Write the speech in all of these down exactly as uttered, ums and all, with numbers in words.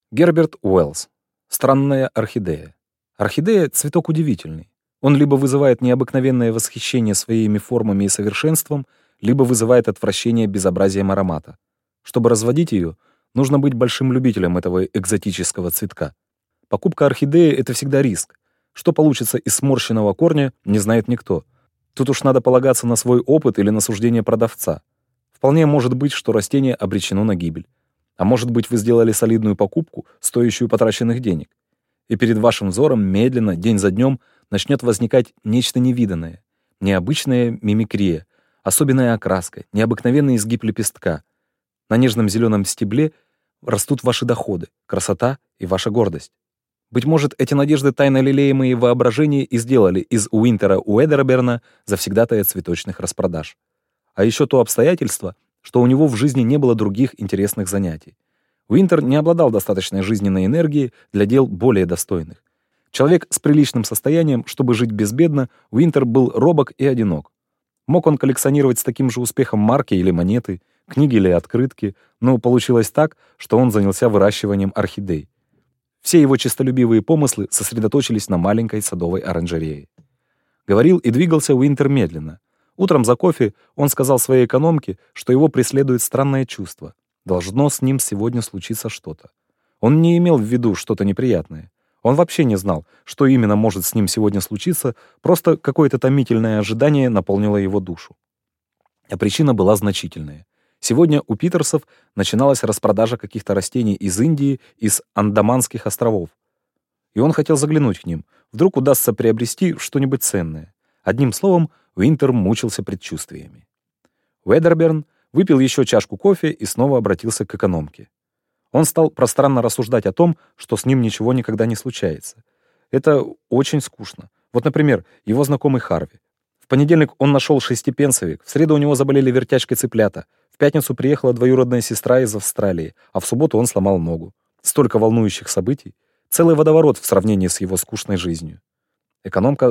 Герберт Уэллс. Странная орхидея. Орхидея — цветок удивительный. Он либо вызывает необыкновенное восхищение своими формами и совершенством, либо вызывает отвращение безобразием аромата. Чтобы разводить ее, нужно быть большим любителем этого экзотического цветка. Покупка орхидеи — это всегда риск. Что получится из сморщенного корня, не знает никто. Тут уж надо полагаться на свой опыт или на суждение продавца. Вполне может быть, что растение обречено на гибель. А может быть, вы сделали солидную покупку, стоящую потраченных денег. И перед вашим взором медленно, день за днем, начнет возникать нечто невиданное. Необычная мимикрия, особенная окраска, необыкновенный изгиб лепестка. На нежном зеленом стебле растут ваши доходы, красота и ваша гордость. Быть может, эти надежды, тайно лелеемые воображения, и сделали из Уинтера Уэдерберна завсегдатая цветочных распродаж. А еще то обстоятельство, что у него в жизни не было других интересных занятий. Уинтер не обладал достаточной жизненной энергией для дел более достойных. Человек с приличным состоянием, чтобы жить безбедно, Уинтер был робок и одинок. Мог он коллекционировать с таким же успехом марки или монеты, книги или открытки, но получилось так, что он занялся выращиванием орхидей. Все его честолюбивые помыслы сосредоточились на маленькой садовой оранжерее. Говорил и двигался Уинтер медленно. Утром за кофе он сказал своей экономке, что его преследует странное чувство. Должно с ним сегодня случиться что-то. Он не имел в виду что-то неприятное. Он вообще не знал, что именно может с ним сегодня случиться, просто какое-то томительное ожидание наполнило его душу. А причина была значительная. Сегодня у Питерсов начиналась распродажа каких-то растений из Индии, из Андаманских островов. И он хотел заглянуть к ним. Вдруг удастся приобрести что-нибудь ценное. Одним словом, Уинтер мучился предчувствиями. Уэдерберн выпил еще чашку кофе и снова обратился к экономке. Он стал пространно рассуждать о том, что с ним ничего никогда не случается. Это очень скучно. Вот, например, его знакомый Харви. В понедельник он нашел шестипенсовик, в среду у него заболели вертячкой цыплята, в пятницу приехала двоюродная сестра из Австралии, а в субботу он сломал ногу. Столько волнующих событий. Целый водоворот в сравнении с его скучной жизнью. Экономка...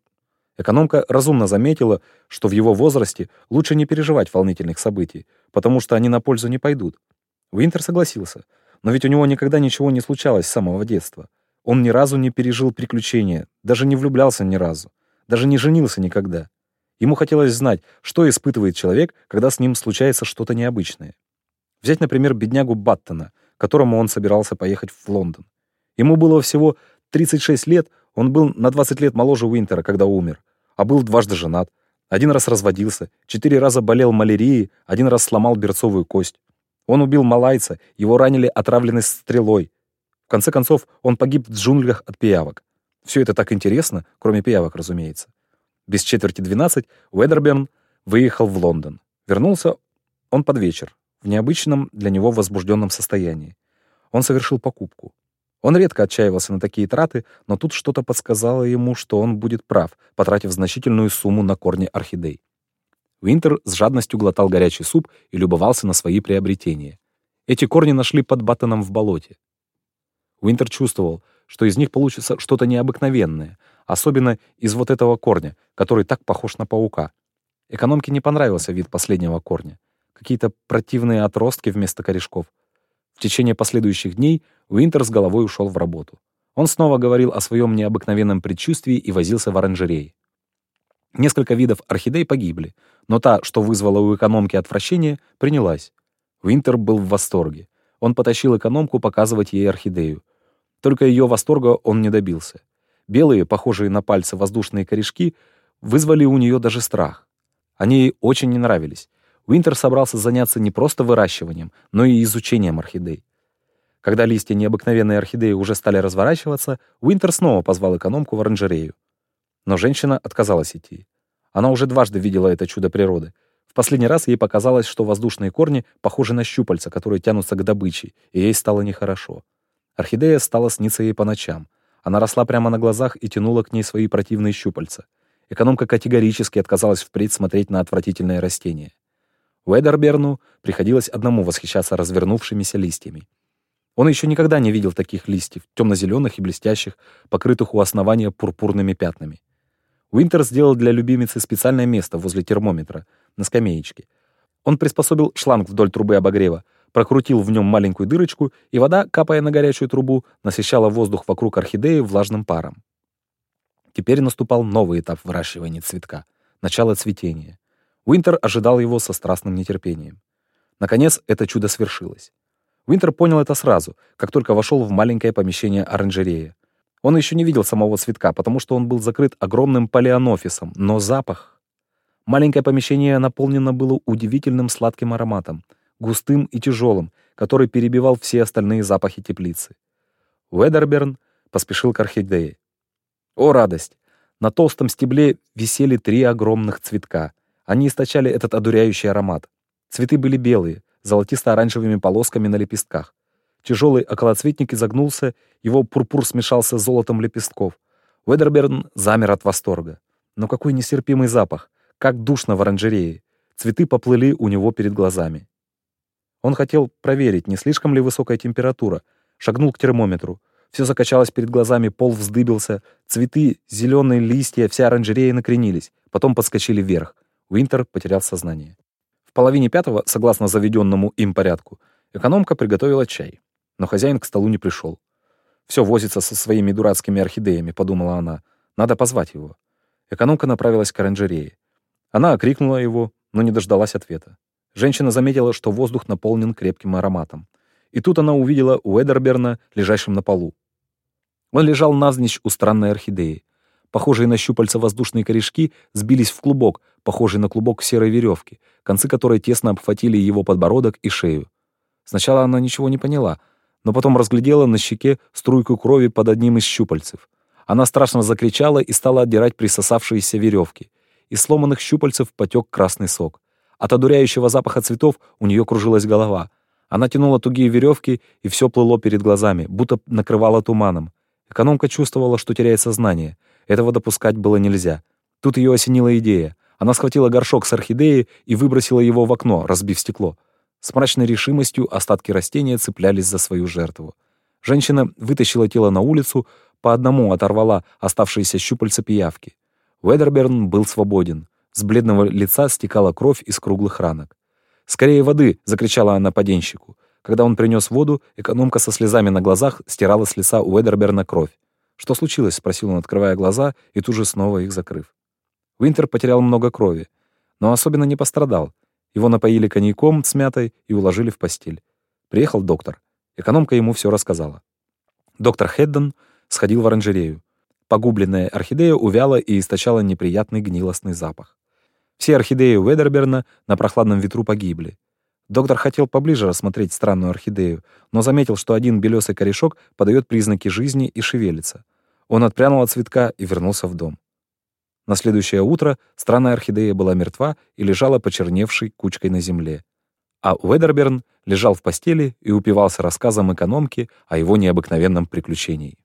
Экономка разумно заметила, что в его возрасте лучше не переживать волнительных событий, потому что они на пользу не пойдут. Уинтер согласился, но ведь у него никогда ничего не случалось с самого детства. Он ни разу не пережил приключения, даже не влюблялся ни разу, даже не женился никогда. Ему хотелось знать, что испытывает человек, когда с ним случается что-то необычное. Взять, например, беднягу Баттона, к которому он собирался поехать в Лондон. Ему было всего тридцать шесть лет, он был на двадцать лет моложе Уинтера, когда умер, а был дважды женат, один раз разводился, четыре раза болел малярией, один раз сломал берцовую кость. Он убил малайца, его ранили отравленной стрелой. В конце концов, он погиб в джунглях от пиявок. Все это так интересно, кроме пиявок, разумеется. Без четверти двенадцать Уэдерберн выехал в Лондон. Вернулся он под вечер, в необычном для него возбужденном состоянии. Он совершил покупку. Он редко отчаивался на такие траты, но тут что-то подсказало ему, что он будет прав, потратив значительную сумму на корни орхидей. Уинтер с жадностью глотал горячий суп и любовался на свои приобретения. Эти корни нашли под Баттоном в болоте. Уинтер чувствовал, что из них получится что-то необыкновенное, особенно из вот этого корня, который так похож на паука. Экономке не понравился вид последнего корня. Какие-то противные отростки вместо корешков. В течение последующих дней Уинтер с головой ушел в работу. Он снова говорил о своем необыкновенном предчувствии и возился в оранжерее. Несколько видов орхидей погибли, но та, что вызвала у экономки отвращение, принялась. Уинтер был в восторге. Он потащил экономку показывать ей орхидею. Только ее восторга он не добился. Белые, похожие на пальцы воздушные корешки, вызвали у нее даже страх. Они ей очень не нравились. Уинтер собрался заняться не просто выращиванием, но и изучением орхидей. Когда листья необыкновенной орхидеи уже стали разворачиваться, Уинтер снова позвал экономку в оранжерею. Но женщина отказалась идти. Она уже дважды видела это чудо природы. В последний раз ей показалось, что воздушные корни похожи на щупальца, которые тянутся к добыче, и ей стало нехорошо. Орхидея стала сниться ей по ночам. Она росла прямо на глазах и тянула к ней свои противные щупальца. Экономка категорически отказалась впредь смотреть на отвратительное растение. Уэдерберну приходилось одному восхищаться развернувшимися листьями. Он еще никогда не видел таких листьев, темно-зеленых и блестящих, покрытых у основания пурпурными пятнами. Уинтер сделал для любимицы специальное место возле термометра, на скамеечке. Он приспособил шланг вдоль трубы обогрева, прокрутил в нем маленькую дырочку, и вода, капая на горячую трубу, насыщала воздух вокруг орхидеи влажным паром. Теперь наступал новый этап выращивания цветка — начало цветения. Уинтер ожидал его со страстным нетерпением. Наконец, это чудо свершилось. Уинтер понял это сразу, как только вошел в маленькое помещение оранжереи. Он еще не видел самого цветка, потому что он был закрыт огромным палеонофисом, но запах... Маленькое помещение наполнено было удивительным сладким ароматом, густым и тяжелым, который перебивал все остальные запахи теплицы. Уэдерберн поспешил к орхидее. О, радость! На толстом стебле висели три огромных цветка. Они источали этот одуряющий аромат. Цветы были белые, золотисто-оранжевыми полосками на лепестках. Тяжелый околоцветник изогнулся, его пурпур смешался с золотом лепестков. Уэдерберн замер от восторга. Но какой нестерпимый запах! Как душно в оранжерее! Цветы поплыли у него перед глазами. Он хотел проверить, не слишком ли высокая температура. Шагнул к термометру. Все закачалось перед глазами, пол вздыбился. Цветы, зеленые листья, вся оранжерея накренились. Потом подскочили вверх. Уинтер потерял сознание. В половине пятого, согласно заведенному им порядку, экономка приготовила чай. Но хозяин к столу не пришел. «Все возится со своими дурацкими орхидеями», — подумала она. «Надо позвать его». Экономка направилась к оранжерее. Она окрикнула его, но не дождалась ответа. Женщина заметила, что воздух наполнен крепким ароматом. И тут она увидела Уэдерберна, лежащим на полу. Он лежал навзничь у странной орхидеи. Похожие на щупальца воздушные корешки сбились в клубок, похожий на клубок серой веревки, концы которой тесно обхватили его подбородок и шею. Сначала она ничего не поняла, но потом разглядела на щеке струйку крови под одним из щупальцев. Она страшно закричала и стала отдирать присосавшиеся веревки. Из сломанных щупальцев потек красный сок. От одуряющего запаха цветов у нее кружилась голова. Она тянула тугие веревки, и все плыло перед глазами, будто накрывало туманом. Экономка чувствовала, что теряет сознание. Этого допускать было нельзя. Тут ее осенила идея. Она схватила горшок с орхидеей и выбросила его в окно, разбив стекло. С мрачной решимостью остатки растения цеплялись за свою жертву. Женщина вытащила тело на улицу, по одному оторвала оставшиеся щупальца пиявки. Уэдерберн был свободен. С бледного лица стекала кровь из круглых ранок. «Скорее воды!» — закричала она поденщику. Когда он принес воду, экономка со слезами на глазах стирала с лица Уэдерберна кровь. «Что случилось?» — спросил он, открывая глаза и тут же снова их закрыв. Уинтер потерял много крови, но особенно не пострадал. Его напоили коньяком с мятой и уложили в постель. Приехал доктор. Экономка ему все рассказала. Доктор Хедден сходил в оранжерею. Погубленная орхидея увяла и источала неприятный гнилостный запах. Все орхидеи Уэдерберна на прохладном ветру погибли. Доктор хотел поближе рассмотреть странную орхидею, но заметил, что один белесый корешок подает признаки жизни и шевелится. Он отпрянул от цветка и вернулся в дом. На следующее утро странная орхидея была мертва и лежала почерневшей кучкой на земле. А Уэдерберн лежал в постели и упивался рассказом экономки о его необыкновенном приключении.